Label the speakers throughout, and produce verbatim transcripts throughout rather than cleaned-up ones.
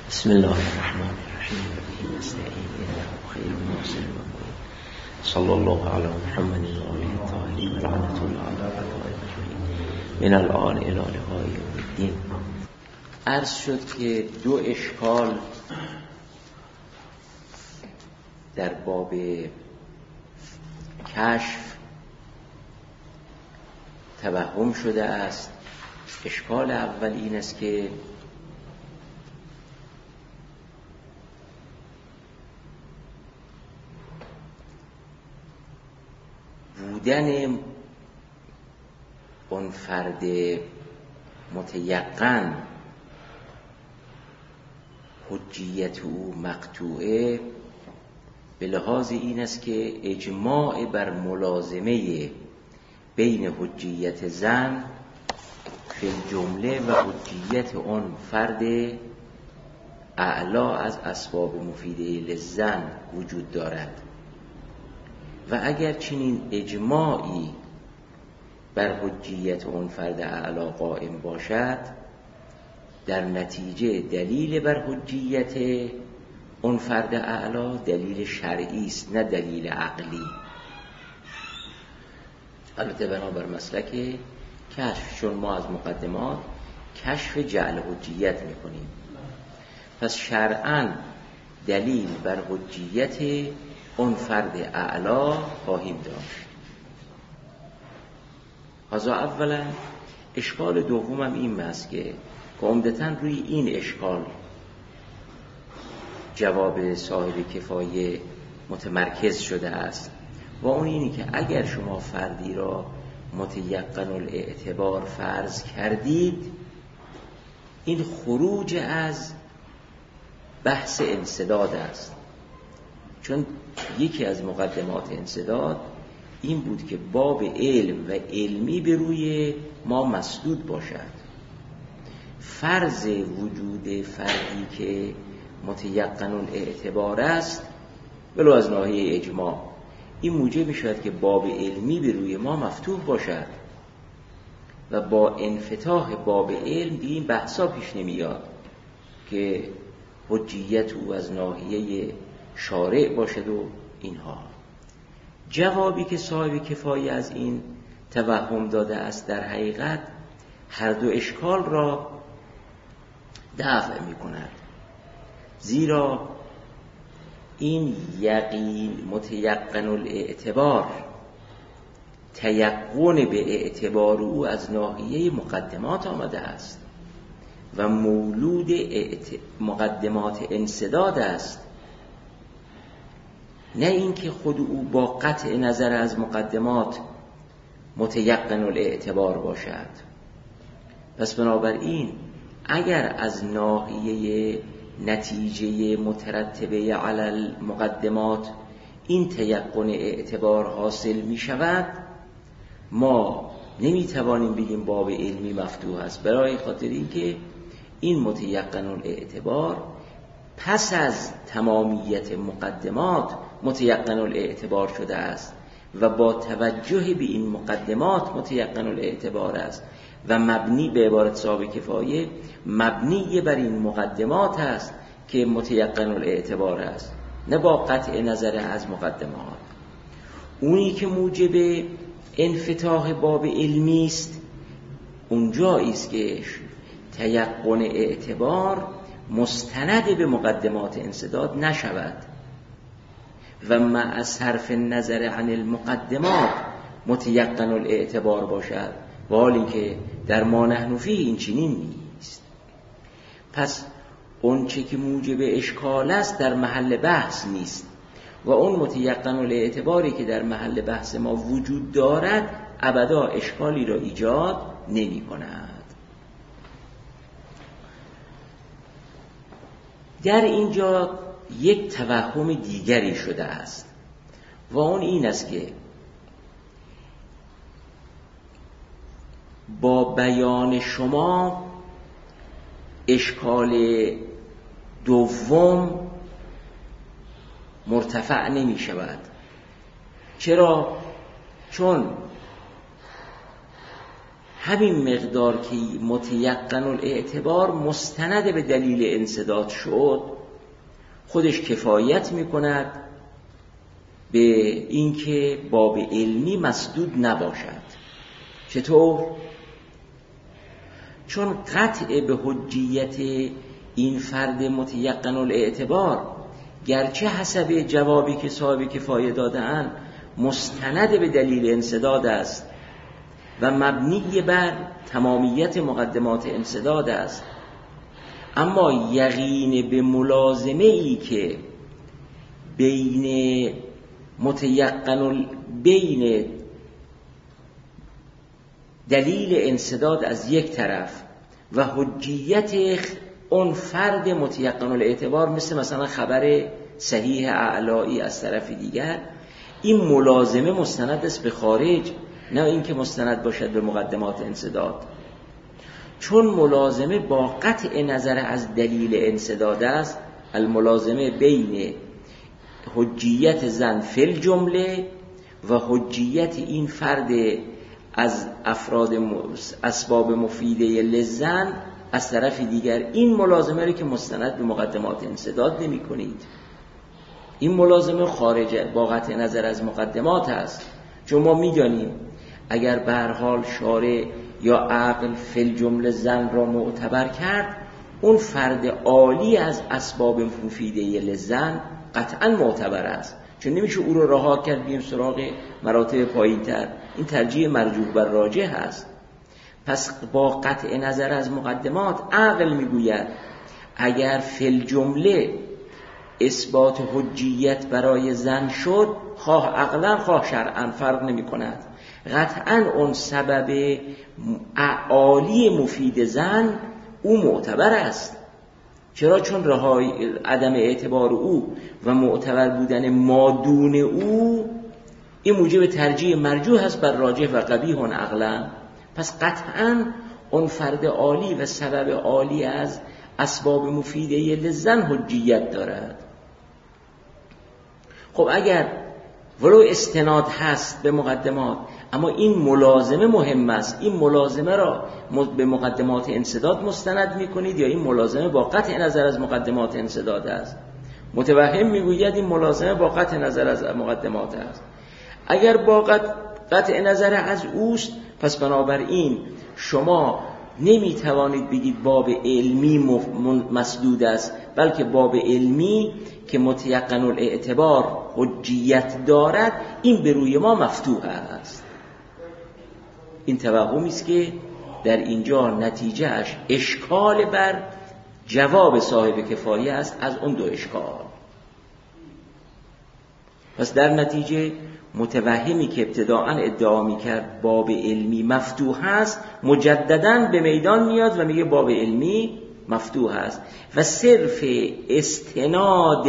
Speaker 1: بسم الله الرحمن الرحیم و نستعین انه خیر الناصر و معین صلی الله علی محمد و آله الطاهرین و لعنة الله علی اعدائه اجمعین من الآن الی لقاء یوم الدین. عرض شد که دو اشکال در باب کشف توهم شده است. اشکال اول این است که بودن اون فرد متیقن حجیت او مقطوعه به لحاظ این است که اجماع بر ملازمه بین حجیت زن فی الجمله و حجیت اون فرد اعلا از اسباب مفیده للزن وجود دارد و اگر چنین اجماعی بر حجیت اون فرد اعلا قائم باشد، در نتیجه دلیل بر حجیت اون فرد اعلا دلیل شرعی است نه دلیل عقلی. البته بنابر مسلک کشف، چون ما از مقدمات کشف جعل حجیت میکنیم، پس شرعاً دلیل بر حجیت اون فرد اعلا خواهیم داشت. حالا اولا اشکال دومم این است که عمدتاً روی این اشکال جواب صاحب کفایه متمرکز شده است و اون اینی که اگر شما فردی را متیقن الاعتبار فرض کردید، این خروج از بحث انسداد است، چون یکی از مقدمات انسداد این بود که باب علم و علمی به روی ما مسدود باشد. فرض وجود فردی که متیقن الاعتبار است ولو از ناحیه اجماع، این موجب می شود که باب علمی به روی ما مفتوح باشد و با انفتاح باب علم دیگه این بحثا پیش نمیاد که حجیت او از ناحیه شارع باشد و اینها. جوابی که صاحب کفایه از این توهم داده است در حقیقت هر دو اشکال را دفع می کند، زیرا این یقین متیقن الاعتبار تیقن به اعتبار او از ناحیه مقدمات آمده است و مولود مقدمات انسداد است، نه اینکه خود او با قطع نظر از مقدمات متیقن الاعتبار باشد. پس بنابراین اگر از ناحیه نتیجه مترتبه علی المقدمات این تیقن اعتبار حاصل می شود، ما نمی توانیم بگیم باب علمی مفتوح است، برای خاطر اینکه این متیقن الاعتبار پس از تمامیت مقدمات متیقن الاعتبار شده است و با توجه به این مقدمات متیقن الاعتبار است و مبنی به عبارت صاحب کفایه مبنی بر این مقدمات است که متیقن الاعتبار است، نه با قطع نظر از مقدمات. اونی که موجب انفتاح باب علمی است اونجایی است که تیقن اعتبار مستند به مقدمات انسداد نشود و مع صرف نظر عن المقدمات متیقن الاعتبار باشد، و حالی که در ما نحن فیه این چنین نیست. پس اون چه که موجب اشکال است در محل بحث نیست و اون متیقن الاعتباری که در محل بحث ما وجود دارد ابدا اشکالی را ایجاد نمی کند. در اینجا یک توهم دیگری شده است و اون این است که با بیان شما اشکال دوم مرتفع نمی شود. چرا؟ چون همین مقدار که متیقن الاعتبار مستند به دلیل انسداد شد خودش کفایت میکند به اینکه باب علمی مسدود نباشد. چطور؟ چون قطع به حجیت این فرد متیقن الاعتبار گرچه حسب جوابی که صاحب کفایه داده‌اند مستند به دلیل انسداد است و مبنی بر تمامیت مقدمات انسداد است، اما یقین به ملازمه ای که بین متیقن بین دلیل انسداد از یک طرف و حجیت اون فرد متیقن الاعتبار مثل مثلا خبر صحیح اعلایی از طرف دیگر، این ملازمه مستند است به خارج، نه اینکه مستند باشد به مقدمات انسداد. چون ملازمه با قطع نظر از دلیل انسداد است، الملازمه بین حجیت زن فی الجمله و حجیت این فرد از افراد اسباب مفیده لزن از طرف دیگر، این ملازمه رو که مستند به مقدمات انسداد نمی کنید. این ملازمه خارجه با قطع نظر از مقدمات است. چون ما می دانیم اگر به هر حال شارع یا عقل فی الجمله زن را معتبر کرد، اون فرد عالی از اسباب مفیده لزن قطعا معتبر است، چون نمیشه او رو رها کرد بیم سراغ مراتب پایین‌تر. این ترجیح مرجوح بر راجح است. پس با قطع نظر از مقدمات عقل میگوید اگر فی الجمله اثبات حجیت برای زن شد، خواه عقلا خواه شرعا فرق نمی کند، قطعا اون سبب عالی مفید زن او معتبر است. چرا؟ چون رهای عدم اعتبار او و معتبر بودن مادون او این موجب ترجیح مرجوح است بر راجح و قبیح عقلا. پس قطعا اون فرد عالی و سبب عالی از اسباب مفیده لزن حجیت دارد. خب اگر ولو استناد هست به مقدمات، اما این ملازمه مهم است، این ملازمه را به مقدمات انسداد مستند می کنید یا این ملازمه با قطع نظر از مقدمات انسداد است؟ متوهم می گوید این ملازمه با قطع نظر از مقدمات است. اگر با قطع نظر از اوست، پس بنابراین شما نمی توانید بگید باب علمی مسدود است، بلکه باب علمی که متیقن الاعتبار حجیت دارد این به روی ما مفتوح است. این توهمی است که در اینجا نتیجهش اشکال بر جواب صاحب کفایه است از اون دو اشکال. پس در نتیجه متوهمی که ابتداءً ادعا می‌کرد باب علمی مفتوح است، مجدداً به میدان میاد و میگه باب علمی مفتوح است و صرف استناد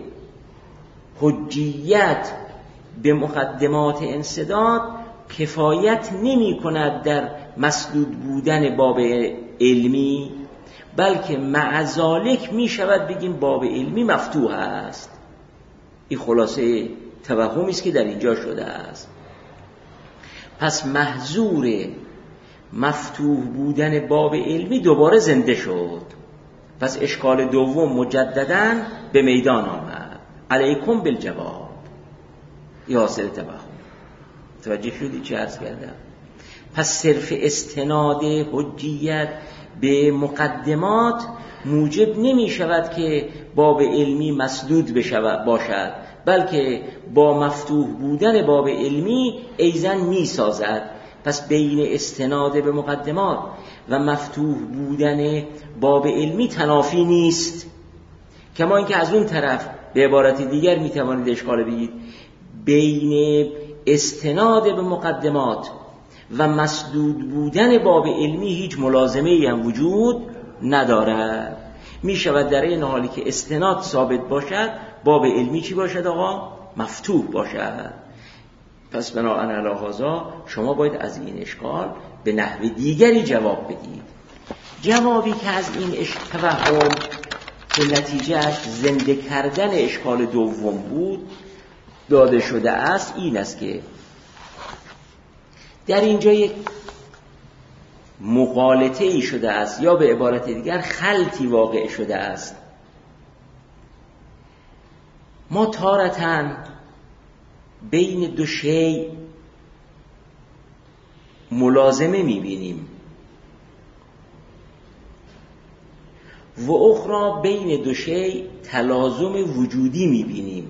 Speaker 1: حجیت به مقدمات انسداد کفایت نمی کند در مسدود بودن باب علمی، بلکه مع ذالک می شود بگیم باب علمی مفتوح است. این خلاصه توهمی است که در اینجا شده است. پس محظور مفتوح بودن باب علمی دوباره زنده شد. پس اشکال دوم مجدداً به میدان آمد. علیکم بالجواب. این حاصل توهم. توجه شدی چه عرض کردم؟ پس صرف استناد حجیت به مقدمات موجب نمی شود که باب علمی مسدود بشود باشد، بلکه با مفتوح بودن باب علمی ایزن می سازد. پس بین استناد به مقدمات و مفتوح بودن باب علمی تنافی نیست. کما اینکه از اون طرف به عبارت دیگر می توانید اشکال بگید بین استناد به مقدمات و مسدود بودن باب علمی هیچ ملازمه‌ای هم وجود ندارد. می شود در این حالی که استناد ثابت باشد باب علمی چی باشد آقا؟ مفتوح باشد. پس بناءً علی هذا شما باید از این اشکال به نحو دیگری جواب بدید. جوابی که از این توهم که نتیجهش زنده کردن اشکال دوم بود داده شده است این است که در اینجا یک مغالطه ای شده است یا به عبارت دیگر خلطی واقع شده است. ما تارتاً بین دو شی ملازمه می‌بینیم و اخرى بین دو شی تلازم وجودی می‌بینیم.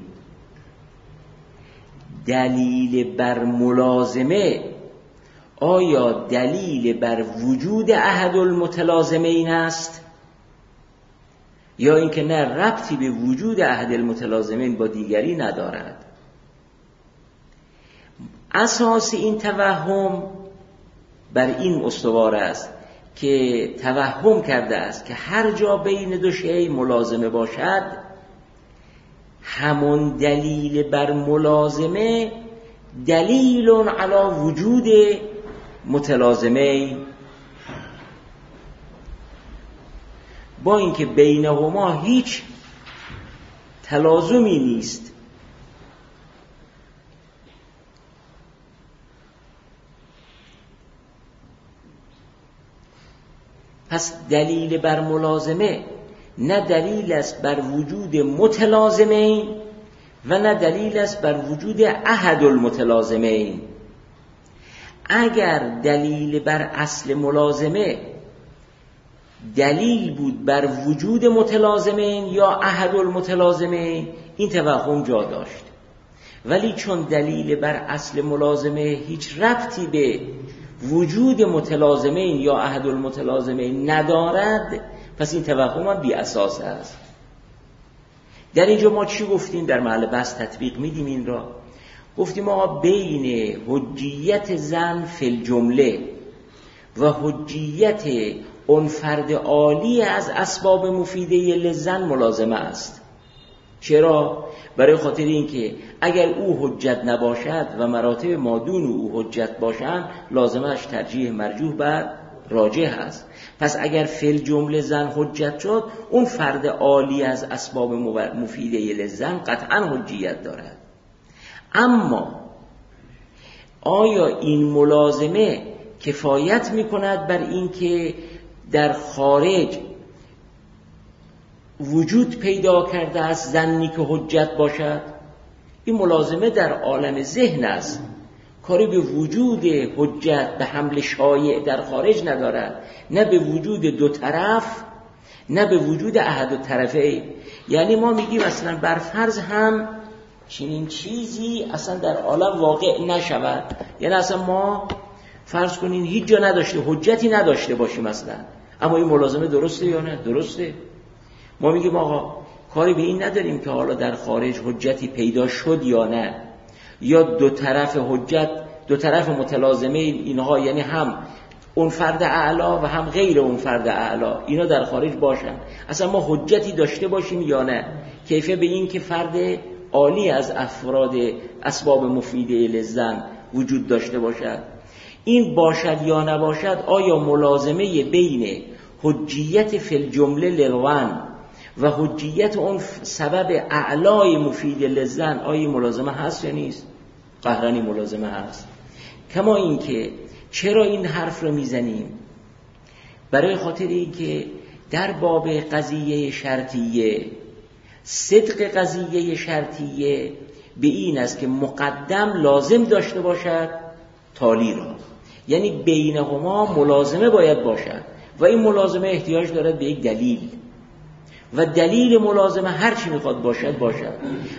Speaker 1: دلیل بر ملازمه آیا دلیل بر وجود احد المتلازمین است یا اینکه نه ربطی به وجود احد المتلازمین با دیگری ندارد؟ اساس این توهم بر این استوار است که توهم کرده است که هر جا بین دو شی ملازمه باشد همون دلیل بر ملازمه دلیل علی وجود متلازمین، با اینکه بینهما هیچ تلازمی نیست. پس دلیل بر ملازمه نه دلیل است بر وجود متلازمین و نه دلیل است بر وجود احد المتلازمین. اگر دلیل بر اصل ملازمه دلیل بود بر وجود متلازمین یا احد المتلازمین این توهم جا داشت، ولی چون دلیل بر اصل ملازمه هیچ ربطی به وجود متلازمین یا احد المتلازمین ندارد پس این توهم هم بی اساس است. در اینجا ما چی گفتیم؟ در محل بحث تطبیق میدیم این را. گفتیم آقا بین حجیت زن فی الجمله و حجیت اون فرد عالی از اسباب مفیده لزن ملازمه است. چرا؟ برای خاطر اینکه اگر او حجت نباشد و مراتب مادون او حجت باشند لازمش ترجیح مرجوح بر راجح است. پس اگر فی الجمله زن حجت شد اون فرد عالی از اسباب مفیده لزن قطعا حجیت دارد. اما آیا این ملازمه کفایت میکند بر این که در خارج وجود پیدا کرده است زنی که حجت باشد؟ این ملازمه در عالم ذهن است، کاری به وجود حجت به حمل شایع در خارج ندارد، نه به وجود دو طرف نه به وجود احد الطرفین. یعنی ما میگیم اصلا بر فرض هم چنین چیزی اصلا در عالم واقع نشود، یعنی اصلا ما فرض کنین هیچ جا نداشته حجتی نداشته باشیم اصلا، اما این ملازمه درسته یا نه؟ درسته. ما میگیم آقا کاری به این نداریم که حالا در خارج حجتی پیدا شد یا نه، یا دو طرف حجت دو طرف متلازمه اینها، یعنی هم اون فرد اعلا و هم غیر اون فرد اعلا اینا در خارج باشن، اصلا ما حجتی داشته باشیم یا نه، کیفیت به این که فرد عالی از افراد اسباب مفیده لزن وجود داشته باشد. این باشد یا نباشد، آیا ملازمه بین حجیت فی الجمله للون و حجیت اون سبب اعلای مفید لزن آیا ملازمه هست یا نیست؟ قهرنی ملازمه هست. کما این که چرا این حرف رو میزنیم؟ برای خاطر این که در باب قضیه شرطیه صدق قضیه شرطیه به این است که مقدم لازم داشته باشد تالی را، یعنی بینهما ملازمه باید باشد و این ملازمه احتیاج دارد به یک دلیل و دلیل ملازمه هر چی میخواد باشد باشد.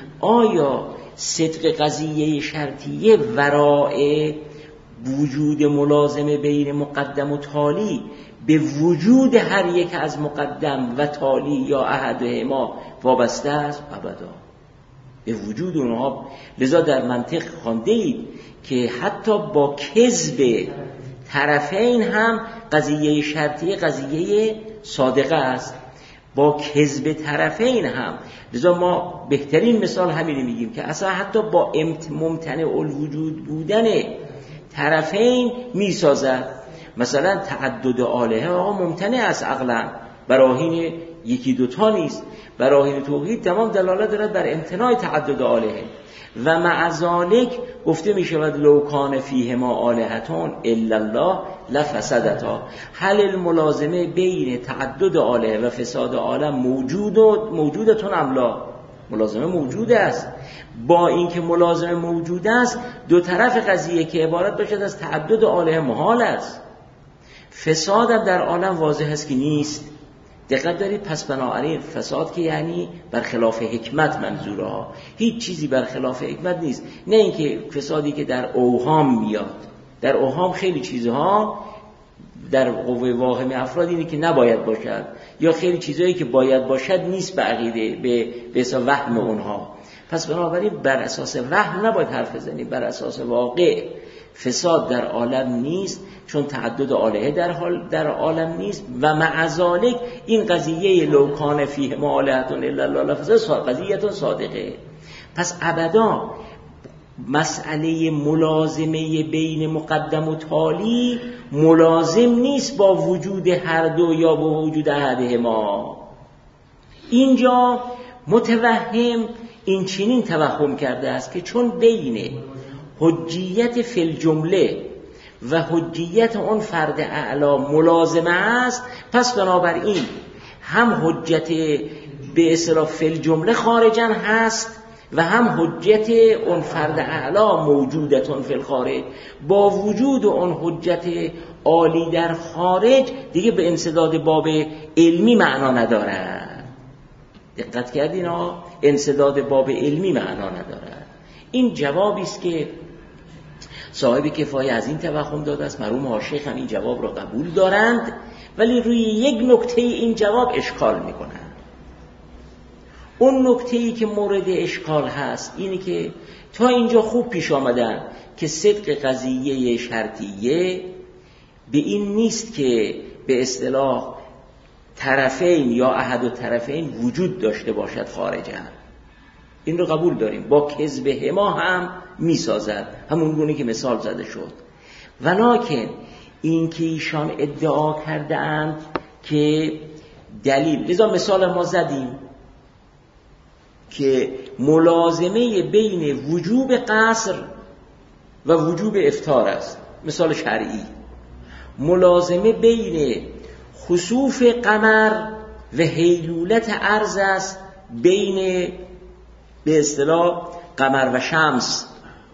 Speaker 1: آیا صدق قضیه شرطیه ورای وجود ملازمه بین مقدم و تالی به وجود هر یک از مقدم و تالی یا احدهما وابسته است؟ ابدا، به وجود اونها. لذا در منطق خوانده اید که حتی با کذب طرفین هم قضیه شرطیه قضیه صادقه است، با کذب طرفین هم. لذا ما بهترین مثال همین میگیم که اصلا حتی با ممتنع الوجود بودن طرفین میسازد. مثلا تعدد آلهه آقا ممتنع است عقلا، براهین یکی دوتا نیست، براهین توحید تمام دلالت دارد بر امتناع تعدد آلهه. و مع ذالک گفته می شود لو کان فیهما آلهتون الا الله لفسدتا. هل الملازمه بین تعدد آلهه و فساد عالم موجود و موجودتون ام لا؟ ملازمه موجود است. با اینکه ملازمه موجود است، دو طرف قضیه که عبارت باشد از تعدد آلهه محال است. فساد هم در عالم واضح است که نیست. دقت دارید؟ پس بنابراین فساد که یعنی برخلاف حکمت منظوره ها. هیچ چیزی برخلاف حکمت نیست. نه اینکه فسادی که در اوهام میاد. در اوهام خیلی چیزها در قوه واهم افراد اینه که نباید باشد، یا خیلی چیزهایی که باید باشد نیست به عقیده به به حساب وهم اونها. پس بنابراین بر اساس وهم نباید حرف بزنیم، بر اساس واقع. فساد در عالم نیست چون تعدد آلهه در حال در عالم نیست و مع ذالک این قضیه لو کان فیه آلهة الا الله لفسد قضیه صادقه. پس ابدا مسئله ملازمه بین مقدم و تالی ملازم نیست با وجود هر دو یا با وجود احدهما. اینجا متوهم این چنین توهم کرده است که چون بین حجیت فی الجمله و حجیت اون فرد اعلا ملازمه است، پس بنابراین هم حجت به اصطلاح فی الجمله خارجن هست و هم حجت اون فرد اعلا موجودتون فی الخارج. با وجود اون حجت عالی در خارج دیگه به انسداد باب علمی معنا نداره. دقت کردین ها؟ انسداد باب علمی معنا نداره. این جوابی است که صاحب کفایه از این توهم داده است. مرحوم حاشیه هم این جواب را قبول دارند، ولی روی یک نکته این جواب اشکال میکنند. اون نکته‌ای که مورد اشکال هست اینه که تا اینجا خوب پیش آمدن که صدق قضیه شرطیه به این نیست که به اصطلاح طرفین یا احد و طرفین وجود داشته باشد خارجا. این رو قبول داریم. با کذب هما هم میسازد، همون گونه که مثال زده شد. ولکن این که ایشان ادعا کرده اند که دلیل، لذا مثال ما زدیم که ملازمه بین وجوب قصر و وجوب افطار است، مثال شرعی. ملازمه بین خسوف قمر و هیلولت ارض است، بین به اصطلاح قمر و شمس.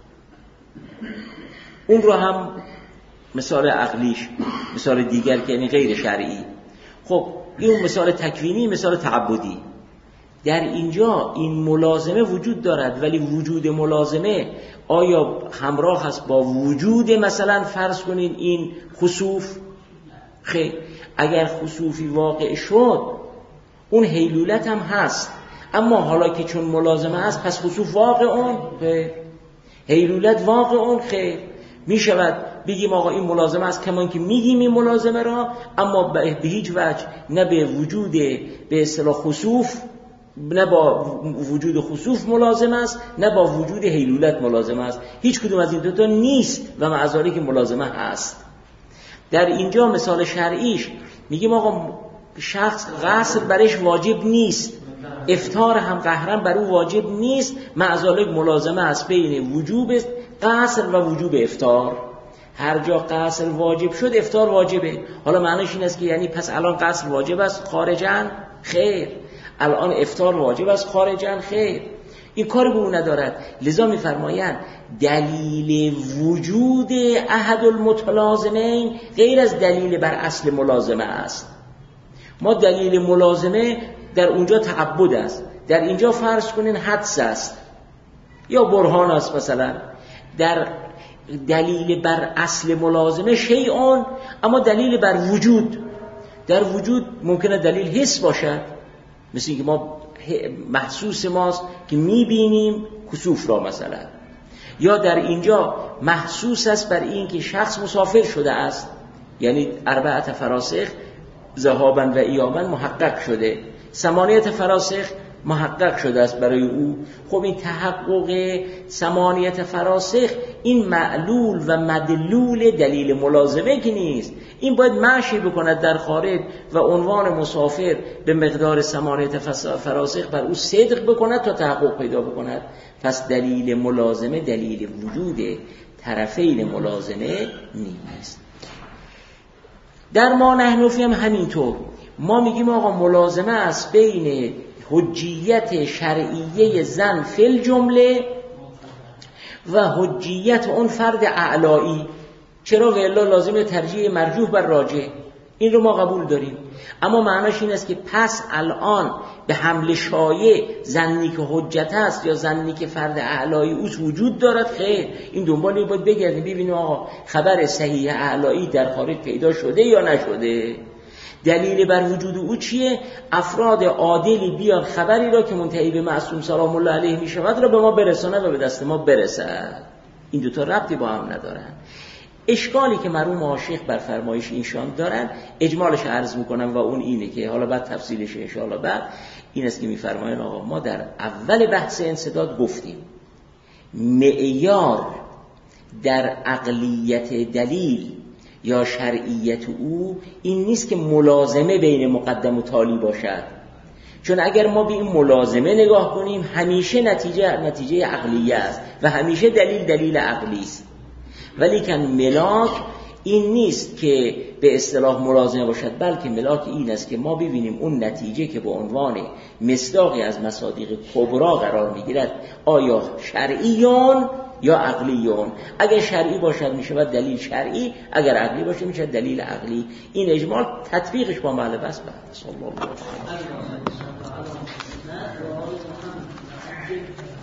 Speaker 1: اون رو هم مثال عقلیش، مثال دیگر که یعنی غیر شرعی. خب این مثال تکوینی، مثال تعبدی. در اینجا این ملازمه وجود دارد، ولی وجود ملازمه آیا همراه هست با وجود مثلا فرض کنین این خسوف؟ خیر، اگر خسوفی واقع شد اون هیلولت هم هست، اما حالا که چون ملازمه هست پس خسوف واقع اون خیر، هیلولت واقع اون خیر. می شود بگیم آقا این ملازمه است، کمان که میگیم این ملازمه را، اما به هیچ وجه نه به وجود به اصطلاح خسوف، نه با وجود خسوف ملازم است، نه با وجود هیلولت ملازم است. هیچ کدوم از این دوتا نیست و مع ذالک که ملازمه هست. در اینجا مثال شرعیش میگیم آقا شخص غسل برش واجب نیست، افطار هم قهرن بر او واجب نیست، مع ذالک ملازمه است بین وجوب غسل و وجوب افطار. هر جا غسل واجب شد افطار واجبه. حالا معنیش این است که یعنی پس الان غسل واجب است خارجن؟ خیر. الان افطار واجب است خارجن؟ خیر. این کار به او ندارد. لذا می‌فرمایند دلیل وجود احد المتلازمین غیر از دلیل بر اصل ملازمه است. ما دلیل ملازمه در اونجا تعبد است، در اینجا فرض کنین حدس است یا برهان است. مثلا در دلیل بر اصل ملازمه شیئون، اما دلیل بر وجود، در وجود ممکنه دلیل حس باشد، مثل اینکه ما محسوس ماست که میبینیم کسوف را مثلا، یا در اینجا محسوس است بر این که شخص مسافر شده است، یعنی اربعت فراسخ ذهابا و ایابا محقق شده، ثمانیت فراسخ محقق شده است برای او. خب این تحقق ثمانیت فراسخ این معلول و مدلول دلیل ملازمه که نیست. این باید معشی بکند در خارج و عنوان مسافر به مقدار ثمانیت فراسخ بر او صدق بکند تا تحقق پیدا بکند. پس دلیل ملازمه دلیل وجود طرفین ملازمه نیست. در ما نحنفی هم همینطور. ما میگیم آقا ملازمه است بین حجیت شرعیه زن فی الجمله و حجیت اون فرد اعلایی. چرا؟ و الا لازمه ترجیح مرجوح بر راجح. این رو ما قبول داریم، اما معناش این است که پس الان به حمل شایع زنی که حجت است یا زنی که فرد اعلایی اوست وجود دارد. خیر، این دنبال این باید بگردیم ببینیم آقا خبر صحیح اعلایی در خارج پیدا شده یا نشده، دلیل بر وجود او چیه. افراد عادلی بیان خبری را که منتهی به معصوم سلام الله علیه می شود را به ما برسانه و به دست ما برسد. این دوتا ربطی با هم ندارن. اشکالی که مرحوم آشیخ بر فرمایش اینشان دارن اجمالش عرض میکنم و اون اینه که حالا بعد تفصیلش انشاءالله بعد این است که میفرمایند آقا ما در اول بحث انسداد گفتیم معیار در عقلیت دلیل یا شرعیت او این نیست که ملازمه بین مقدم و تالی باشد، چون اگر ما به این ملازمه نگاه کنیم همیشه نتیجه نتیجه عقلیه است و همیشه دلیل دلیل عقلی است. ولیکن ملاک این نیست که به اصطلاح ملازمه باشد، بلکه ملاک این است که ما ببینیم اون نتیجه که به عنوان مصداقی از مصادیق کبرا قرار میگیرد آیا شرعیون یا عقلیون. اگر شرعی باشد میشه دلیل شرعی، اگر عقلی باشه میشه دلیل عقلی. این اجمال تطبیقش با محل بس بعد. صلی الله علیه و آله.